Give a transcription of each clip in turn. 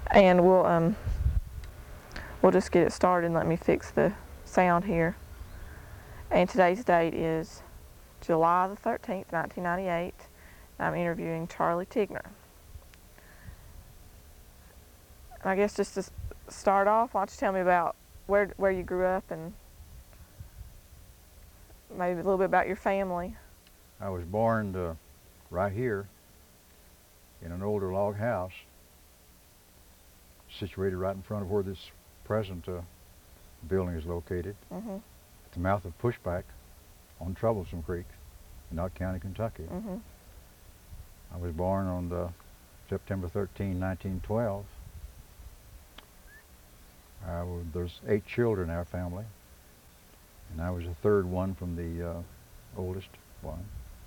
And we'll just get it started and let me fix the sound here. And today's date is July the 13th, 1998. I'm interviewing Charlie Tigner. I guess just to start off, why don't you tell me about where you grew up and maybe a little bit about your family. I was born right here in an older log house situated right in front of where this present building is located, at the mouth of Pushback on Troublesome Creek in Knott County, Kentucky. I was born on September 13, 1912. There's 8 children in our family, and I was the third one from the oldest one.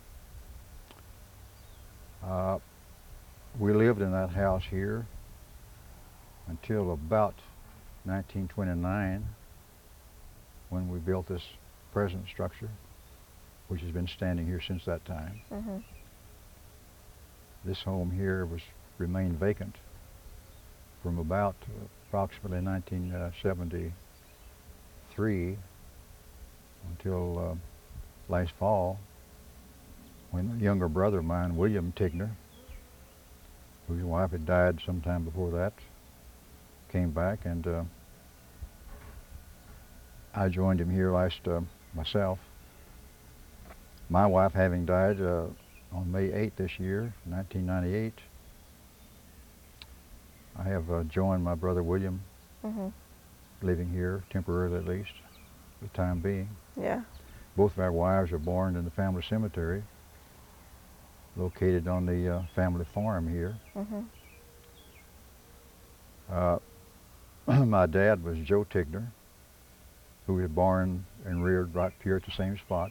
We lived in that house here until about 1929, when we built this present structure, which has been standing here since that time. This home here remained vacant from about approximately 1973 until last fall, when a younger brother of mine, William Tigner, whose wife had died sometime before that, came back, and I joined him here myself. My wife having died on May 8th this year, 1998, I have joined my brother William, living here, temporarily at least, for the time being. Yeah. Both of our wives are buried in the family cemetery, located on the family farm here. My dad was Joe Tigner, who was born and reared right here at the same spot.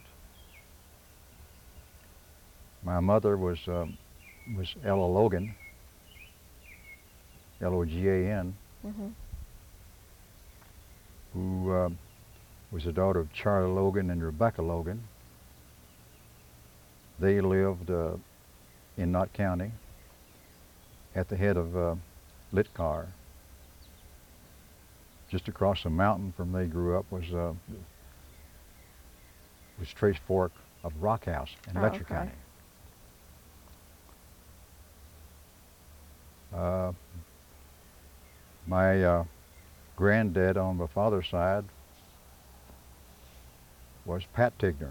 My mother was Ella Logan, Logan, who was the daughter of Charlie Logan and Rebecca Logan. They lived in Knott County at the head of Litcar. Just across the mountain from they grew up was Trace Fork of Rock House in Letcher County. My granddad on my father's side was Pat Tigner,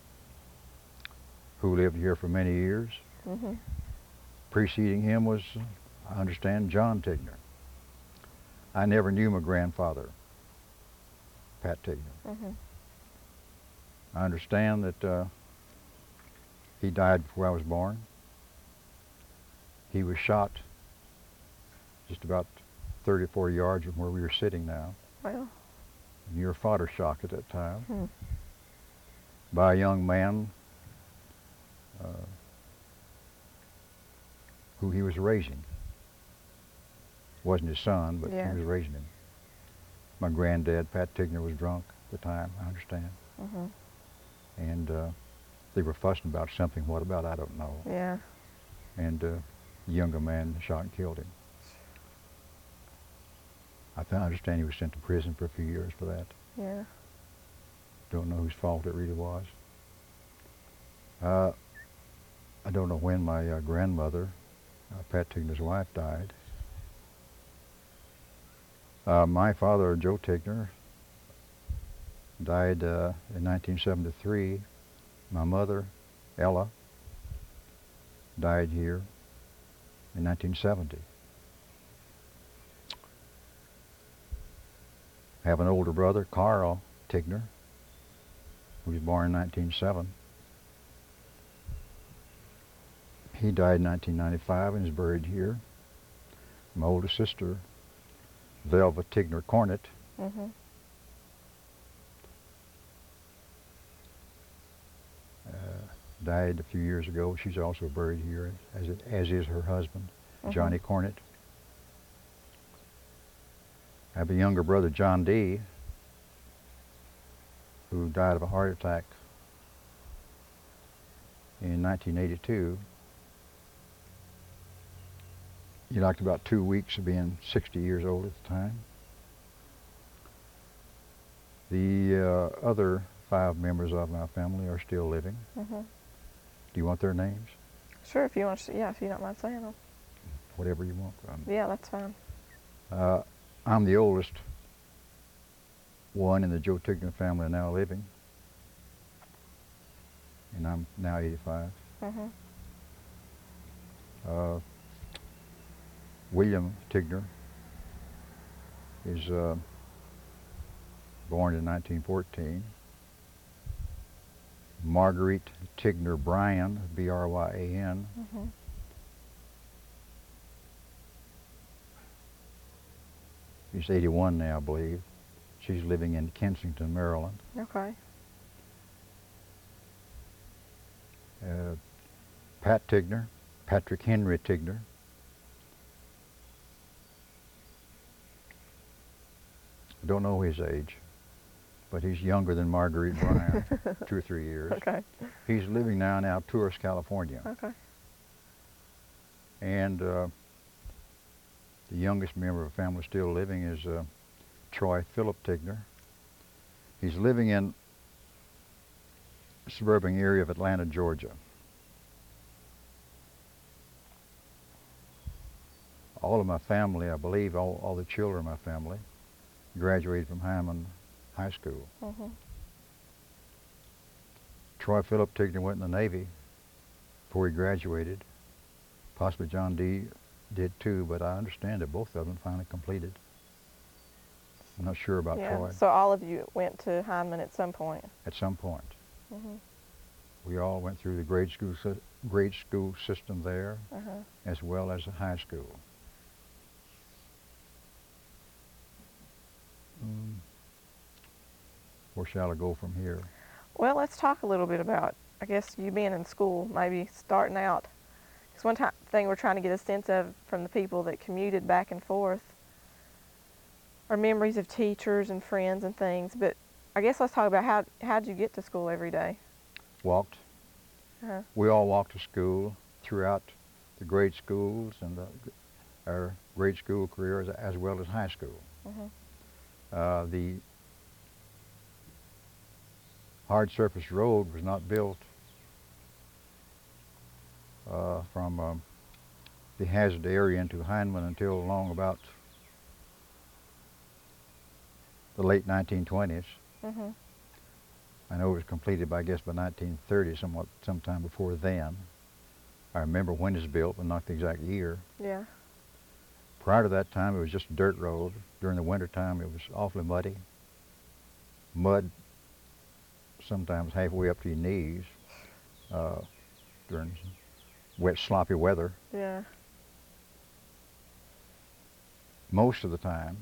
who lived here for many years. Preceding him was, I understand, John Tigner. I never knew my grandfather, Pat Tigner. I understand that he died before I was born. He was shot just about 34 yards from where we were sitting now. Well. Near fodder shock at that time. By a young man who he was raising. Wasn't his son, but he was raising him. My granddad, Pat Tigner, was drunk at the time, I understand. And they were fussing about something. What about? I don't know. Yeah. And the younger man shot and killed him. I understand he was sent to prison for a few years for that. Yeah. Don't know whose fault it really was. I don't know when my grandmother, Pat Tigner's wife, died. My father, Joe Tigner, died in 1973. My mother, Ella, died here in 1970. I have an older brother, Carl Tigner, who was born in 1907. He died in 1995 and is buried here. My older sister, Velva Tigner Cornett, died a few years ago. She's also buried here, as is her husband, Johnny Cornett. I have a younger brother, John D., who died of a heart attack in 1982. he liked about 2 weeks of being 60 years old at the time. The other 5 members of my family are still living. Mhm. Do you want their names? Sure, if you want to, yeah, if you don't mind saying them. Whatever you want. Yeah, that's fine. I'm the oldest one in the Joe Tigner family now living, and I'm now 85. Mhm. William Tigner is born in 1914. Marguerite Tigner Bryan, B-R-Y-A-N, Mhm. she's 81 now, I believe. She's living in Kensington, Maryland. Okay. Pat Tigner, Patrick Henry Tigner. I don't know his age, but he's younger than Marguerite Bryan, 2 or 3 years. Okay. He's living now in Alturas, California. Okay. And the youngest member of the family still living is Troy Philip Tigner. He's living in the suburban area of Atlanta, Georgia. All of my family, I believe, all the children of my family, graduated from Hyman High School. Mhm. Troy Philip Tigner went in the Navy before he graduated. Possibly John D. did too, but I understand that both of them finally completed. I'm not sure about Yeah. Troy. So all of you went to Heinemann at some point. At some point. Mhm. We all went through the grade school system there, Uh-huh. as well as the high school. Where shall I go from here? Well, let's talk a little bit about, I guess, you being in school, maybe starting out. Because one thing we're trying to get a sense of from the people that commuted back and forth are memories of teachers and friends and things. But I guess let's talk about how'd you get to school every day? Walked. Uh-huh. We all walked to school throughout the grade schools and our grade school career as well as high school. Mhm. The hard surface road was not built from the Hazard area into Heinemann until along about the late 1920s. Mhm. I know it was completed, I guess, by 1930, sometime before then. I remember when it was built, but not the exact year. Yeah. Prior to that time, it was just a dirt road. During the winter time, it was awfully muddy. Mud sometimes halfway up to your knees during wet, sloppy weather. Yeah. Most of the time,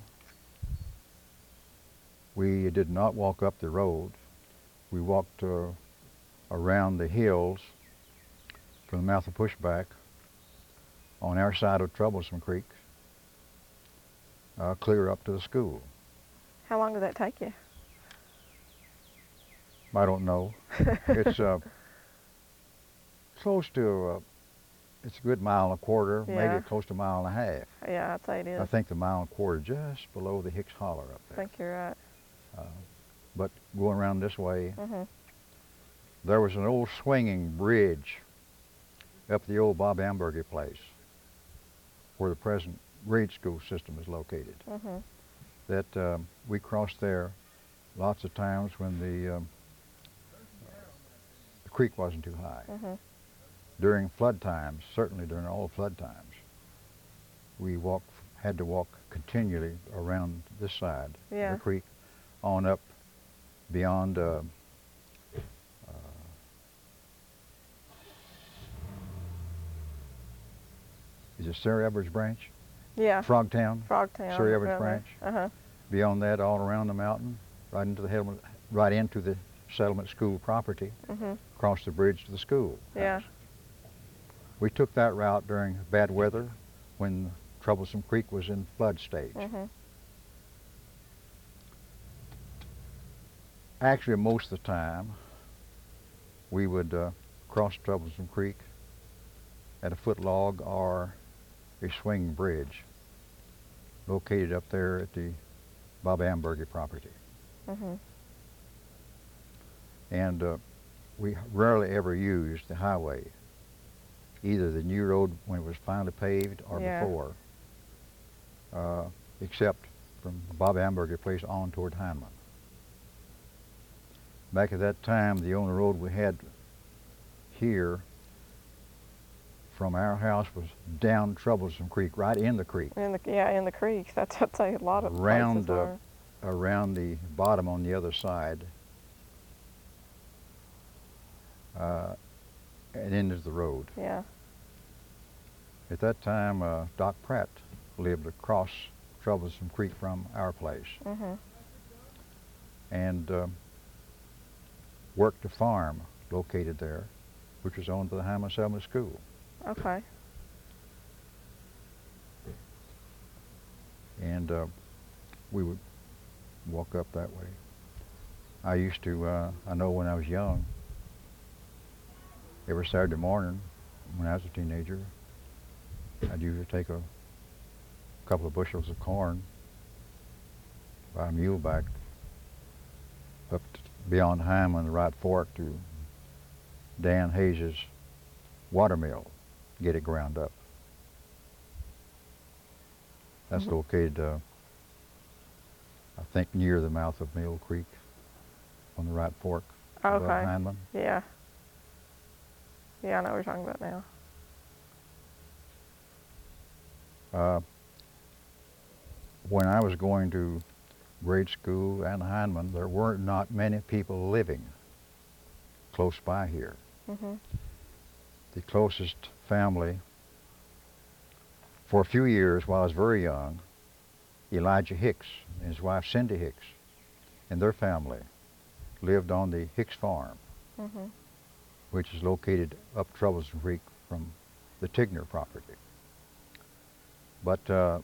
we did not walk up the road. We walked around the hills from the mouth of Pushback on our side of Troublesome Creek, clear up to the school. How long did that take you? I don't know. It's close to, it's a good 1.25 miles, Yeah. maybe close to 1.5 miles. Yeah, I'd say it is. I think the 1.25 miles just below the Hicks Holler up I there. think you're right. But going around this way, Mhm. there was an old swinging bridge up the old Bob Amberger place where the present grade school system is located. Mhm. That we crossed there lots of times when the creek wasn't too high. Mhm. During flood times, certainly during all flood times, we had to walk continually around this side Yeah. of the creek on up beyond is it Sarah Edwards Branch? Yeah. Frogtown? Frogtown. Sarah Edwards around there. Branch? Uh-huh. Beyond that, all around the mountain, right into the settlement school property, Mhm. across the bridge to the school. Yeah. house. We took that route during bad weather when Troublesome Creek was in flood stage. Mhm. Actually, most of the time, we would cross Troublesome Creek at a foot log or a swing bridge located up there at the Bob Amberger property. Mm-hmm. And we rarely ever used the highway, either the new road when it was finally paved or Yeah. before, except from Bob Amberger place on toward Hindman. Back at that time, the only road we had here from our house was down Troublesome Creek, right in the creek. In the creek. That's I'd say a lot of Around, places were. around the bottom on the other side, and into the road. Yeah. At that time, Doc Pratt lived across Troublesome Creek from our place, Mm-hmm. and worked a farm located there, which was owned by the Hindman Settlement School. Okay. And we would walk up that way. I used to, I know when I was young, every Saturday morning when I was a teenager, I'd usually take a couple of bushels of corn by muleback up beyond Hindman, the right fork, to Dan Hayes's watermill, get it ground up. That's Mhm. located, I think, near the mouth of Mill Creek on the right fork above Okay. Hindman. Yeah. Yeah, I know what you're talking about now. When I was going to grade school and Hindman, there were not many people living close by here. Mm-hmm. The closest family, for a few years while I was very young, Elijah Hicks and his wife Cindy Hicks and their family lived on the Hicks farm, Mm-hmm. which is located up Troublesome Creek from the Tigner property. But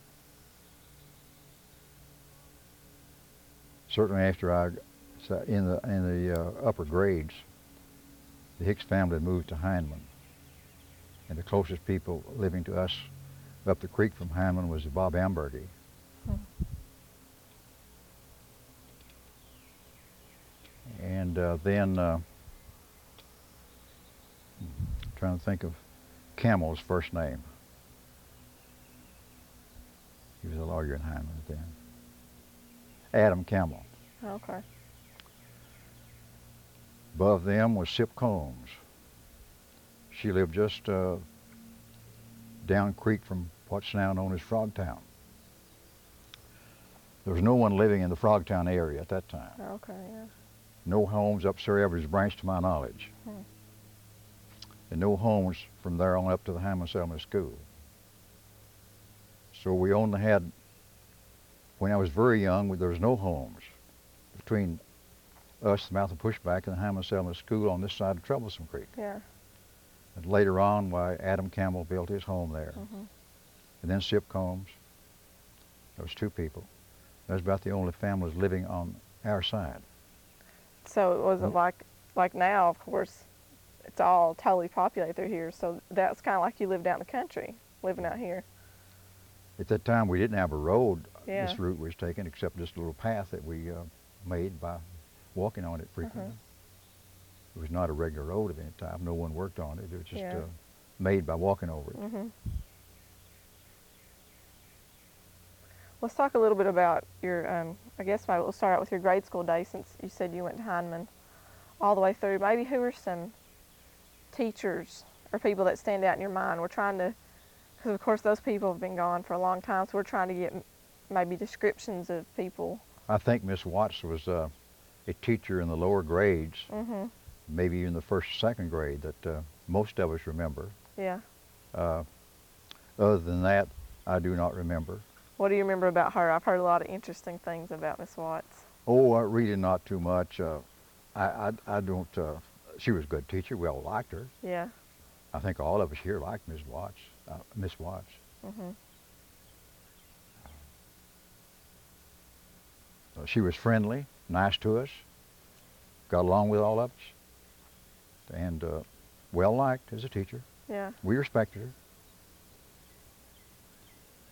certainly after in the upper grades, the Hicks family moved to Hindman, and the closest people living to us up the creek from Hindman was the Bob Amberger. Hmm. And then trying to think of Camel's first name. He was a lawyer in Hindman then. Adam Camel. Okay. Above them was Sip Combs. She lived just down creek from what's now known as Frogtown. There was no one living in the Frogtown area at that time. Okay, yeah. No homes up Sir Everett's Branch to my knowledge. Hmm. And no homes from there on up to the Hindman Settlement School. So we only had, when I was very young, there was no homes between us, the mouth of Pushback, and the Hindman Settlement School on this side of Troublesome Creek. Yeah. And later on, why Adam Campbell built his home there. Mm-hmm. And then Sip Combs. There was two people. That was about the only families living on our side. So it wasn't like now, of course, it's all totally populated through here. So that's kind of like you lived out in the country, living out here. At that time, we didn't have a road Yeah. this route was taken, except just a little path that we made by walking on it frequently. It was not a regular road of any type. No one worked on it. It was just Yeah. made by walking over it. Mm-hmm. Let's talk a little bit about your, I guess maybe we'll start out with your grade school days, since you said you went to Hindman all the way through. Maybe who are some teachers or people that stand out in your mind? We're trying to, because of course those people have been gone for a long time, so we're trying to get maybe descriptions of people. I think Miss Watts was a teacher in the lower grades, Mm-hmm. maybe even the first, second grade, that most of us remember. Yeah. Other than that, I do not remember. What do you remember about her? I've heard a lot of interesting things about Miss Watts. Oh, really not too much. I don't, she was a good teacher. We all liked her. Yeah. I think all of us here liked Miss Watts. Miss Watts. Mm-hmm. She was friendly, nice to us, got along with all of us, and well liked as a teacher. Yeah. We respected her.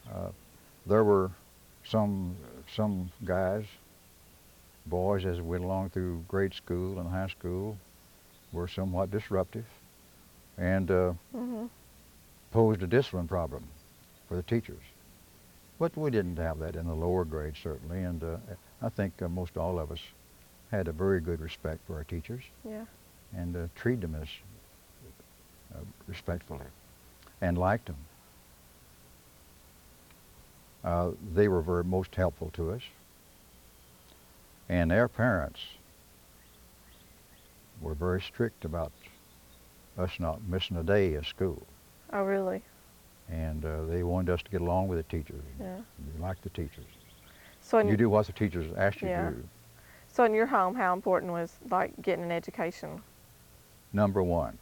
There were some guys, boys, as we went along through grade school and high school, were somewhat disruptive and Mm-hmm. posed a discipline problem for the teachers. But we didn't have that in the lower grades, certainly, and I think most all of us had a very good respect for our teachers Yeah. and treated them as respectfully and liked them. They were very most helpful to us, and their parents were very strict about us not missing a day of school. Oh, really? And they wanted us to get along with the teachers. Yeah. You like the teachers. So You do what the teachers asked you Yeah. to do. So in your home, how important was like getting an education? Number one,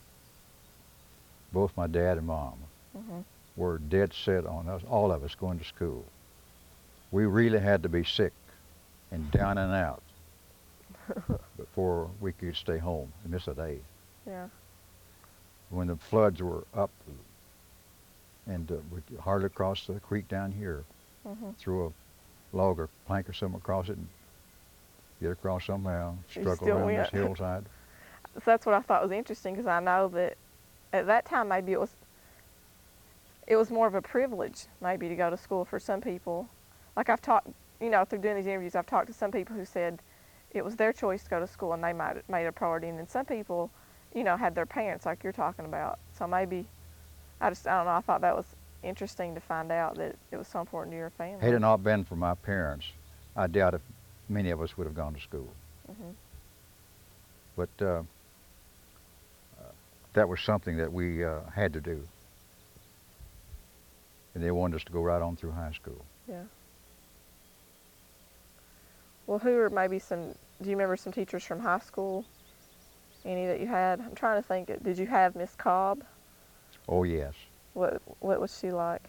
both my dad and mom Mm-hmm. were dead set on us, all of us, going to school. We really had to be sick and down and out before we could stay home and miss a day. Yeah. When the floods were up and we could hardly cross the creek down here, Mm-hmm. throw a log or plank or something across it and get across somehow, You struggle still around this went. hillside. So that's what I thought was interesting, because I know that at that time maybe it was more of a privilege maybe to go to school for some people. Like I've talked, through doing these interviews, I've talked to some people who said it was their choice to go to school and they made it a priority, and then some people, had their parents like you're talking about. So maybe I don't know. I thought that was interesting to find out that it was so important to your family. Had it not been for my parents, I doubt if many of us would have gone to school. Mm-hmm. But that was something that we had to do. And they wanted us to go right on through high school. Yeah. Well, who are maybe do you remember some teachers from high school? Any that you had? I'm trying to think. Did you have Miss Cobb? Oh, yes. What was she like?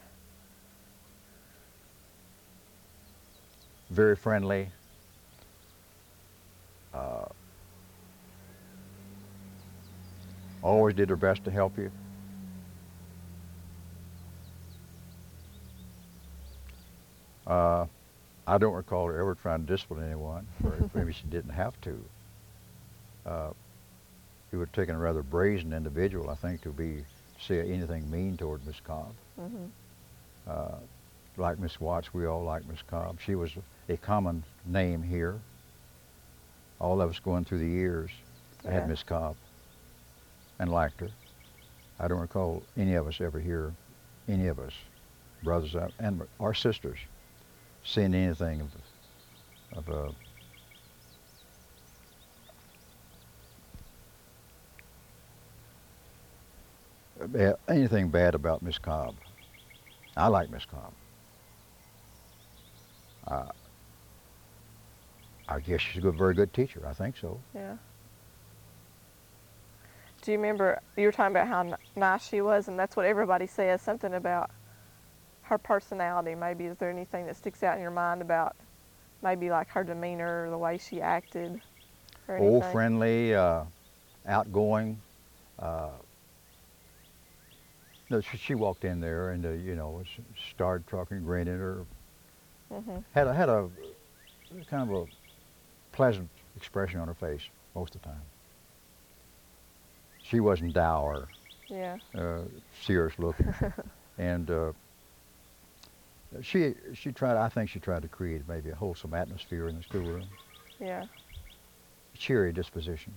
Very friendly. Always did her best to help you. I don't recall her ever trying to discipline anyone, or maybe she didn't have to. He would have taken a rather brazen individual, I think, to say anything mean toward Miss Cobb. Mm-hmm. Like Miss Watts, we all liked Miss Cobb. She was a common name here. All of us going through the years had Miss Cobb and liked her. I don't recall any of us ever hear, any of us, brothers and our sisters, saying anything of anything bad about Miss Cobb. I like Miss Cobb. I guess she's a very good teacher. I think so. Yeah. Do you remember, you were talking about how nice she was, and that's what everybody says, something about her personality. Maybe is there anything that sticks out in your mind about maybe like her demeanor, or the way she acted, or anything? Oh, friendly, outgoing. No, she walked in there and started talking, grinning at her. Mm-hmm. Had a kind of a pleasant expression on her face most of the time. She wasn't dour, Yeah. serious looking, and she tried. I think she tried to create maybe a wholesome atmosphere in the schoolroom. Yeah. Cheery disposition.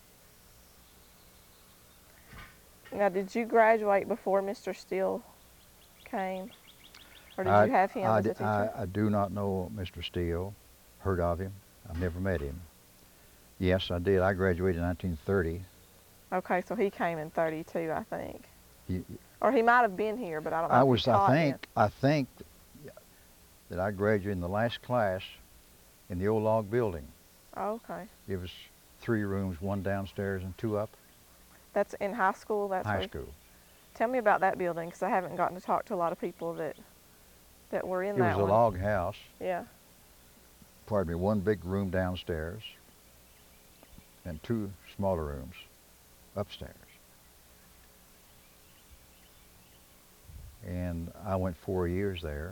Now, did you graduate before Mr. Steele came? Or did you have him as a teacher? I do not know Mr. Steele. Heard of him. I've never met him. Yes, I did. I graduated in 1930. Okay, so he came in 32, I think. He, Or he might have been here, but I don't know if he taught yet. I think that I graduated in the last class in the old log building. Oh, okay. It was 3 rooms, 1 downstairs and 2 up. That's in high school? That's High school. Tell me about that building, because I haven't gotten to talk to a lot of people that were in that It was one. a log house. Yeah. Pardon me, 1 big room downstairs and 2 smaller rooms upstairs. And I went 4 years there.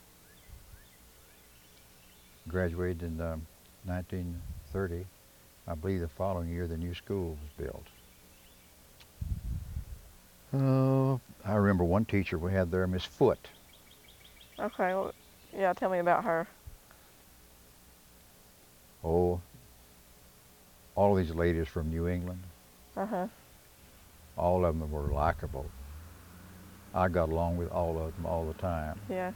Graduated in 1930. I believe the following year the new school was built. I remember one teacher we had there, Miss Foote. Okay. Well, yeah, tell me about her. Oh, all these ladies from New England, Uh-huh. all of them were likable. I got along with all of them all the time. Yeah.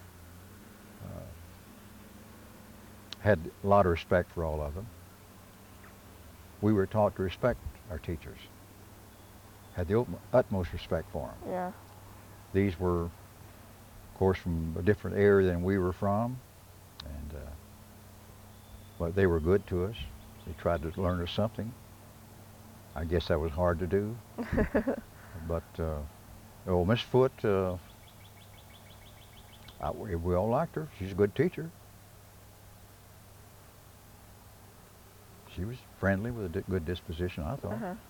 Had a lot of respect for all of them. We were taught to respect our teachers. Had the utmost respect for them. Yeah. These were, of course, from a different area than we were from, and but they were good to us. They tried to learn us something. I guess that was hard to do, but oh, Miss Foote, we all liked her. She's a good teacher. She was friendly with a good disposition, I thought. Uh-huh.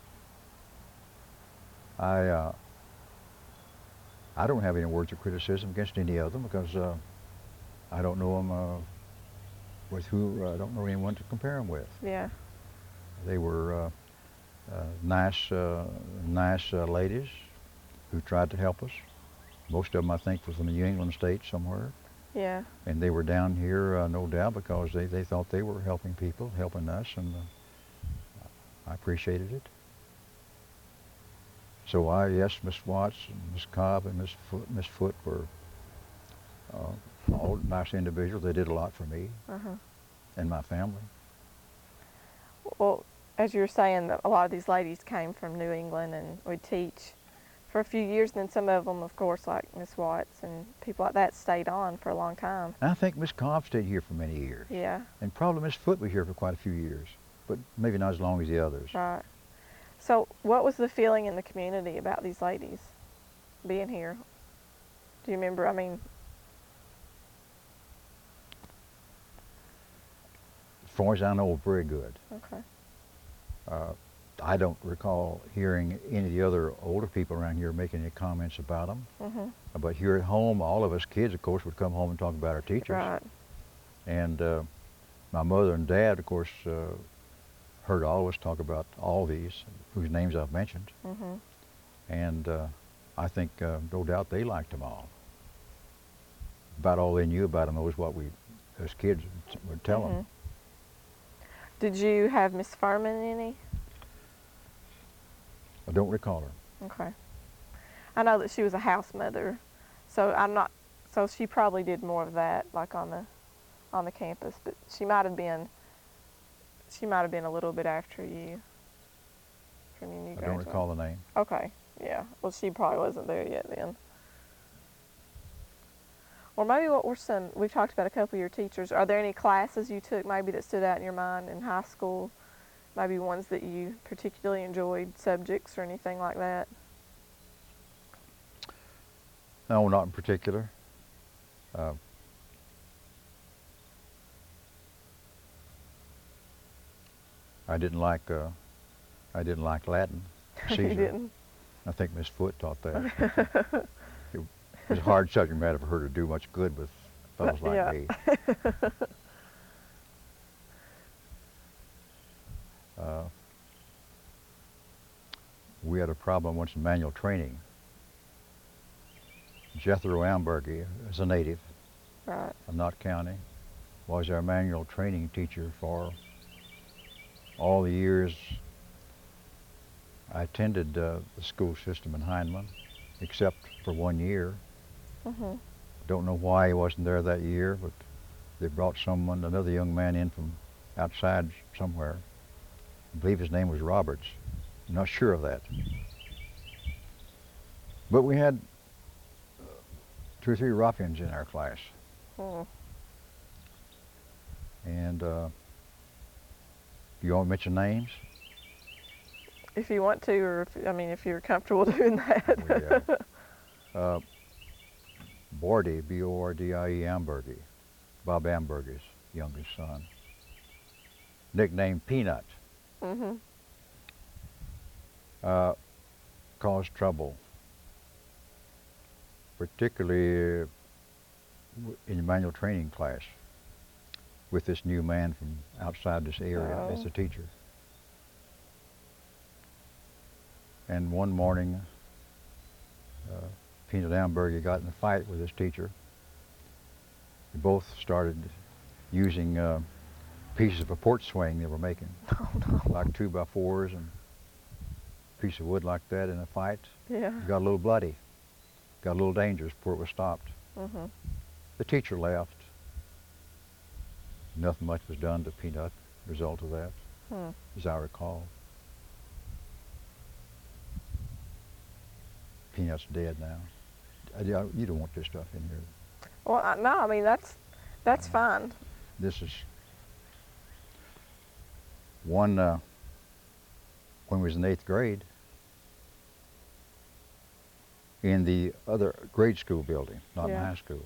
I don't have any words of criticism against any of them because I don't know them with who. I don't know anyone to compare them with. Yeah. They were nice ladies who tried to help us. Most of them, I think, were from the New England states somewhere. Yeah. And they were down here, no doubt, because they thought they were helping people, helping us, and I appreciated it. So yes, Miss Watts, and Miss Cobb, and Miss Foote were all nice individuals. They did a lot for me Uh-huh. and my family. Well, as you were saying, that a lot of these ladies came from New England and would teach for a few years, and then some of them, of course, like Miss Watts and people like that, stayed on for a long time. And I think Miss Cobb stayed here for many years. Yeah. And probably Miss Foote was here for quite a few years, but maybe not as long as the others. Right. So what was the feeling in the community about these ladies being here? Do you remember? I mean, As far as I know, very good. okay. I don't recall hearing any of the other older people around here making any comments about them. Mm-hmm. But here at home, all of us kids, of course, would come home and talk about our teachers. Right. And my mother and dad, of course, heard all of us talk about all these, whose names I've mentioned. Mm-hmm. And I think, no doubt, they liked them all. About all they knew about them was what we, as kids, would tell them. Did you have Miss Furman any? I don't recall her. Okay. I know that she was a house mother, so I'm not. So she probably did more of that, like on the campus. But she might have been. She might have been a little bit after you. From your new I graduate. don't recall the name. Okay. Yeah. Well, she probably wasn't there yet then. Or maybe what were some? We've talked about a couple of your teachers. Are there any classes you took maybe that stood out in your mind in high school? Maybe ones that you particularly enjoyed, subjects or anything like that? No, not in particular. I didn't like Latin. Caesar. You didn't? I think Miss Foote taught that. It was a hard subject matter for her to do much good with fellows like Yeah. me. We had a problem once in manual training. Jethro Ambergy is a native Right. of Knott County, was our manual training teacher for all the years I attended the school system in Heinemann, except for 1 year. Mhm. Don't know why he wasn't there that year, but they brought another young man in from outside somewhere. I believe his name was Roberts. I'm not sure of that. But we had 2 or 3 ruffians in our class. Mm. And you want to mention names? If you want to, or if you're comfortable doing that. Bordie, B-O-R-D-I-E, Ambergy, Bob Ambergy's youngest son. Nicknamed Peanut. Mhm. Caused trouble. particularly in the manual training class with this new man from outside this area as Oh. a teacher. And one morning, Peanut Amberger got in a fight with his teacher. They both started using pieces of a porch swing they were making, Oh no. like 2x4s and a piece of wood like that in a fight. Yeah. It got a little bloody, got a little dangerous before it was stopped. Mhm. The teacher left. Nothing much was done to Peanut, result of that, Hmm. as I recall. Peanut's dead now. You don't want this stuff in here. Well, no, I mean that's fine. This is one, when we was in 8th grade, in the other grade school building, not in Yeah. high school.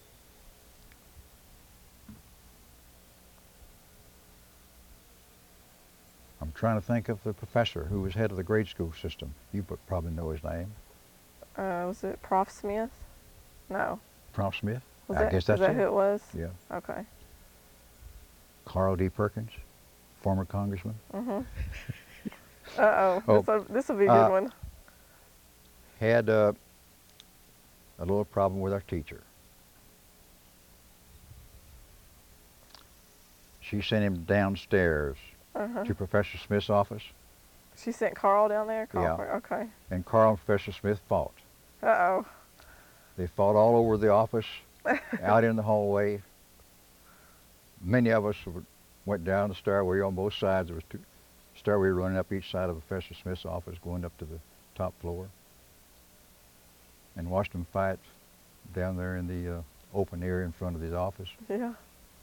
I'm trying to think of the professor who was head of the grade school system. You probably know his name. Was it Prof Smith? No. Prof Smith? Was I that, guess that's is that it. who it was? Yeah. Okay. Carl D. Perkins, former congressman. Mhm. Uh-oh. Oh, This will be a good one. Had a little problem with our teacher. She sent him downstairs Uh-huh. to Professor Smith's office, She sent Carl down there? Yeah. Okay. and Carl and Professor Smith fought. Uh-oh. They fought all over the office, out in the hallway. Many of us went down the stairway on both sides. There was two stairway running up each side of Professor Smith's office, going up to the top floor, and watched them fight down there in the open area in front of his office. Yeah.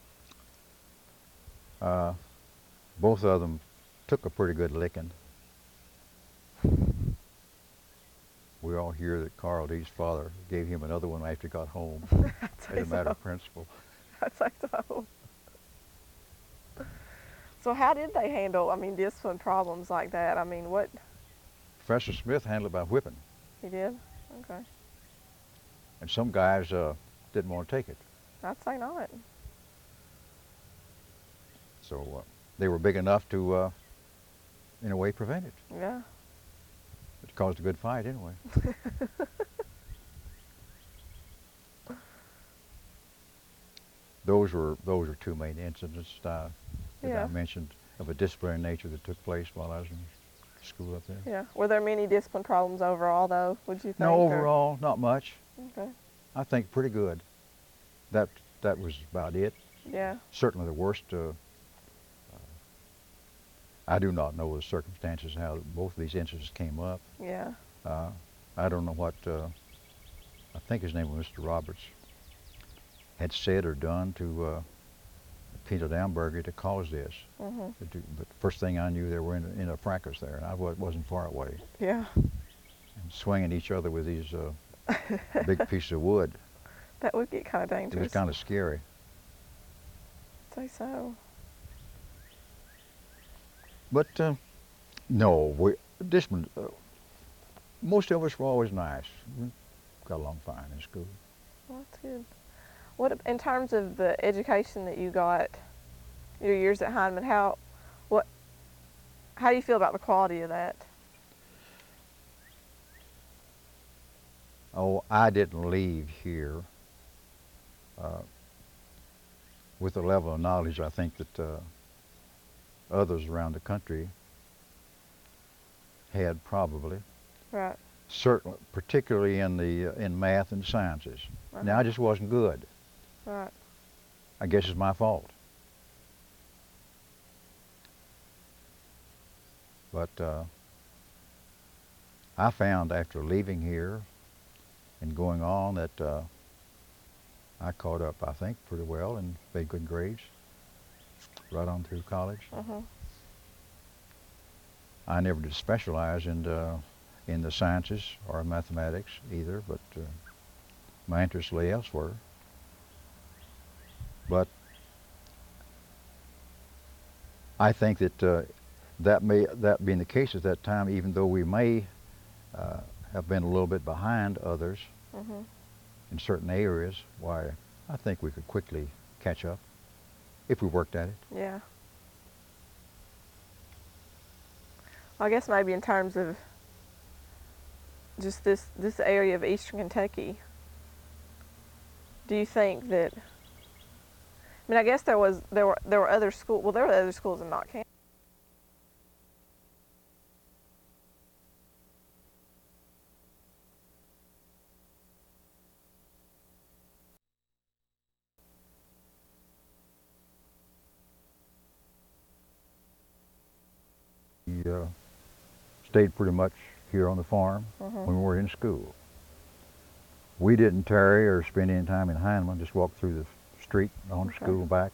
Both of them took a pretty good licking. We all hear that Carl D's father gave him another one after he got home, as a matter of principle. I'd say so. So how did they handle, discipline problems like that? I mean, what? Professor Smith handled it by whipping, He did? Okay. and some guys didn't want to take it. I'd say not. So they were big enough to, in a way, prevent it. Yeah. It caused a good fight anyway. Those were two main incidents that Yeah. I mentioned of a disciplinary nature that took place while I was in school up there. Yeah. Were there many discipline problems overall, though, would you think? No, or- overall, not much. Okay. I think pretty good. That was about it. Yeah. Certainly the worst. I do not know the circumstances how both of these incidents came up. Yeah. I don't know what. I think his name was Mr. Roberts. Had said or done to Peter Damberger to cause this. Mhm. But the first thing I knew, they were in a fracas there, and I wasn't far away, Yeah. and swinging each other with these big pieces of wood. That would get kind of It dangerous. was kind of scary. I'd say so. But no, discipline. Most of us were always nice. We got along fine in school. Well, that's good. What, in terms of the education that you got, your years at Heinemann, how do you feel about the quality of that? Oh, I didn't leave here with the level of knowledge I think that others around the country had probably. Right. Certainly, particularly in math and sciences. Uh-huh. Now, I just wasn't good. Right. I guess it's my fault. But I found after leaving here and going on that I caught up, I think, pretty well and made good grades right on through college. Mhm. I never did specialize in the sciences or mathematics either, but my interests lay elsewhere. But I think that that being the case at that time, even though we may have been a little bit behind others, Mhm. in certain areas, why, I think we could quickly catch up if we worked at it. Yeah. I guess maybe in terms of just this area of Eastern Kentucky, do you think that? I mean, I guess there were other schools. Well, there were other schools in Knott County. We stayed pretty much here on the farm Mhm. when we were in school. We didn't tarry or spend any time in Heinemann, just walked through the street on to Okay. school back.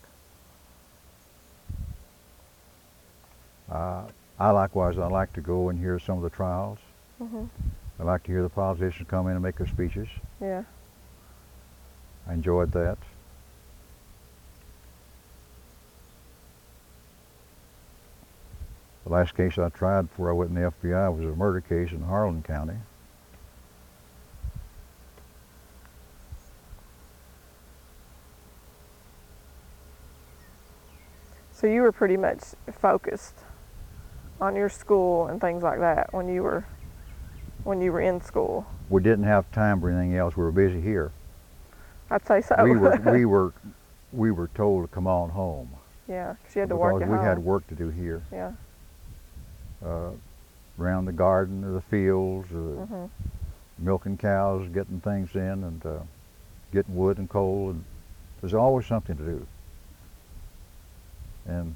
I likewise, I like to go and hear some of the trials. Mhm. I like to hear the politicians come in and make their speeches. Yeah. I enjoyed that. The last case I tried before I went in the FBI was a murder case in Harlan County. So you were pretty much focused on your school and things like that when you were in school. We didn't have time for anything else. We were busy here. I'd say so. We were told to come on home Yeah, 'cause you had to work because at we home. had work to do here, Yeah. around the garden or the fields, or Mhm. milking cows, getting things in, and getting wood and coal. And there's always something to do. And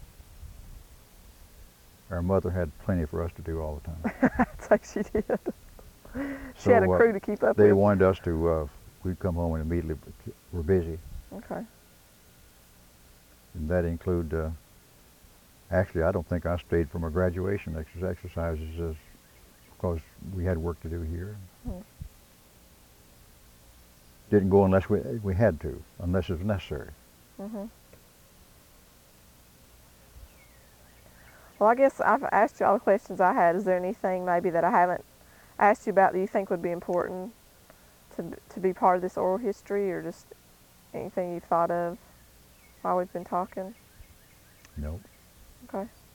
our mother had plenty for us to do all the time. I'd say she did. She had a crew to keep up They with. wanted us to, we'd come home and immediately were busy. Okay. And that include, actually, I don't think I stayed for my graduation exercises because we had work to do here. Hmm. Didn't go unless we had to, unless it was necessary. Mhm. Well, I guess I've asked you all the questions I had. Is there anything maybe that I haven't asked you about that you think would be important to be part of this oral history, or just anything you've thought of while we've been talking? Nope. Okay.